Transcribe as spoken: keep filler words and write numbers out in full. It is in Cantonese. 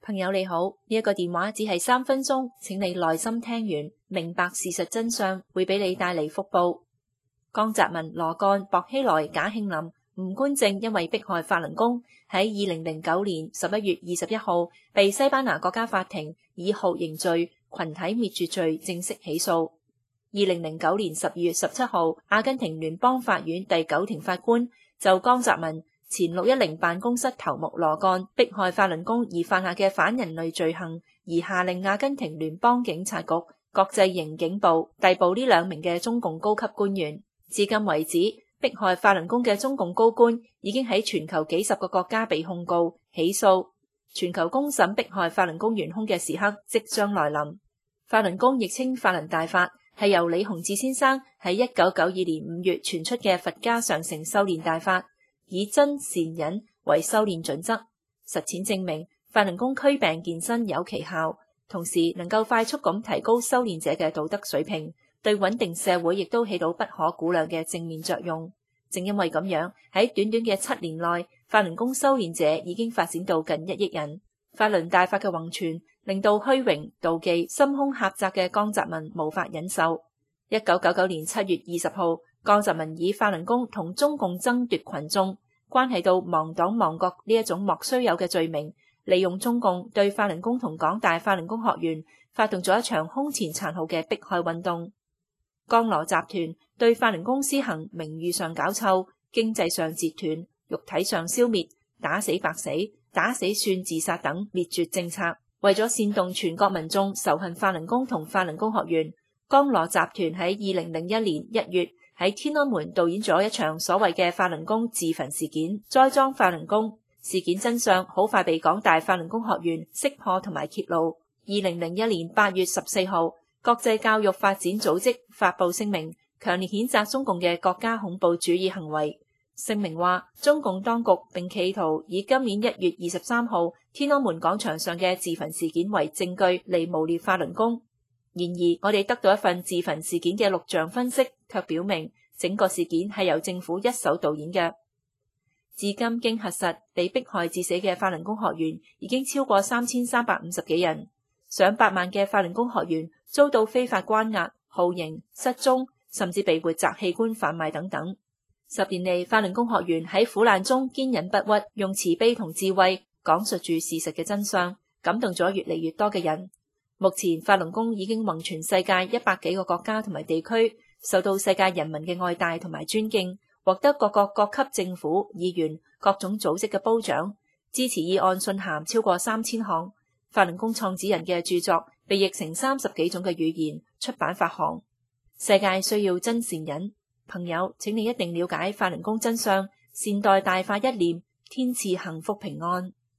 朋友你好，呢一個電話只係三分鐘，請你耐心聽完，明白事實真相，會俾你帶嚟福報。江澤民、羅幹、薄熙來、賈慶林、吳官正因為迫害法輪功，喺二零零九年十一月二十一號被西班牙國家法庭以酷刑罪、群體滅絕罪正式起訴。二零零九年十二月十七號，阿根廷聯邦法院第九庭法官就江澤民前六一零辦公室頭目羅幹迫害法輪功而犯下嘅反人類罪行，而下令阿根廷聯邦警察局、國際刑警部逮捕呢兩名嘅中共高級官員。至今為止，迫害法輪功嘅中共高官已經喺全球幾十個國家被控告、起訴。全球公審迫害法輪功元兇嘅時刻即將來臨。法輪功亦稱法輪大法，係由李洪志先生喺一九九二年五月傳出嘅佛家上乘修煉大法，以真善忍為修煉準則。實踐證明，法輪功驅病健身有奇效，同時能夠快速咁提高修煉者嘅道德水平，對穩定社會亦都起到不可估量嘅正面作用。正因為咁樣，喺短短嘅七年內，法輪功修煉者已經發展到近一億人。法輪大法嘅弘傳，令到虛榮、妒忌、心胸狹窄嘅江澤民無法忍受。一九九九年七月二十號，江澤民以法輪功同中共爭奪群眾，關係到亡黨亡國呢一種莫須有嘅罪名，利用中共對法輪功同廣大法輪功學員發動咗一場空前殘酷嘅迫害運動。江羅集團對法輪功施行名譽上搞臭、經濟上截斷、肉體上消滅、打死白死、打死算自殺等滅絕政策，為咗煽動全國民眾仇恨法輪功同法輪功學員，江羅集團喺二零零一年一月喺天安門導演咗一場所謂嘅法輪功自焚事件，栽贓法輪功。事件真相好快被廣大法輪功學員識破同埋揭露。二零零一年八月十四號，國際教育發展組織發布聲明，強烈譴責中共嘅國家恐怖主義行為。聲明話，中共當局並企圖以今年一月二十三號天安門廣場上嘅自焚事件為證據嚟誣衊法輪功。然而，我哋得到一份自焚事件嘅錄像分析，卻表明整個事件係由政府一手導演嘅。至今經核實，被迫害致死嘅法輪功學員已經超過三千三百五十幾人，上百萬嘅法輪功學員遭到非法關押、酷刑、失蹤，甚至被活摘器官販賣等等。十年嚟，法輪功學員喺苦難中堅忍不屈，用慈悲同智慧講述住事實嘅真相，感動咗越嚟越多嘅人。目前，法輪功已經橫傳世界一百幾個國家同埋地區，受到世界人民嘅愛戴同埋尊敬，獲得各國各級政府、議員、各種組織嘅褒獎，支持議案信函超過三千項。法輪功創始人嘅著作被譯成三十幾種嘅語言，出版發行。世界需要真善忍，朋友，請你一定了解法輪功真相，善待大法一念，天賜幸福平安。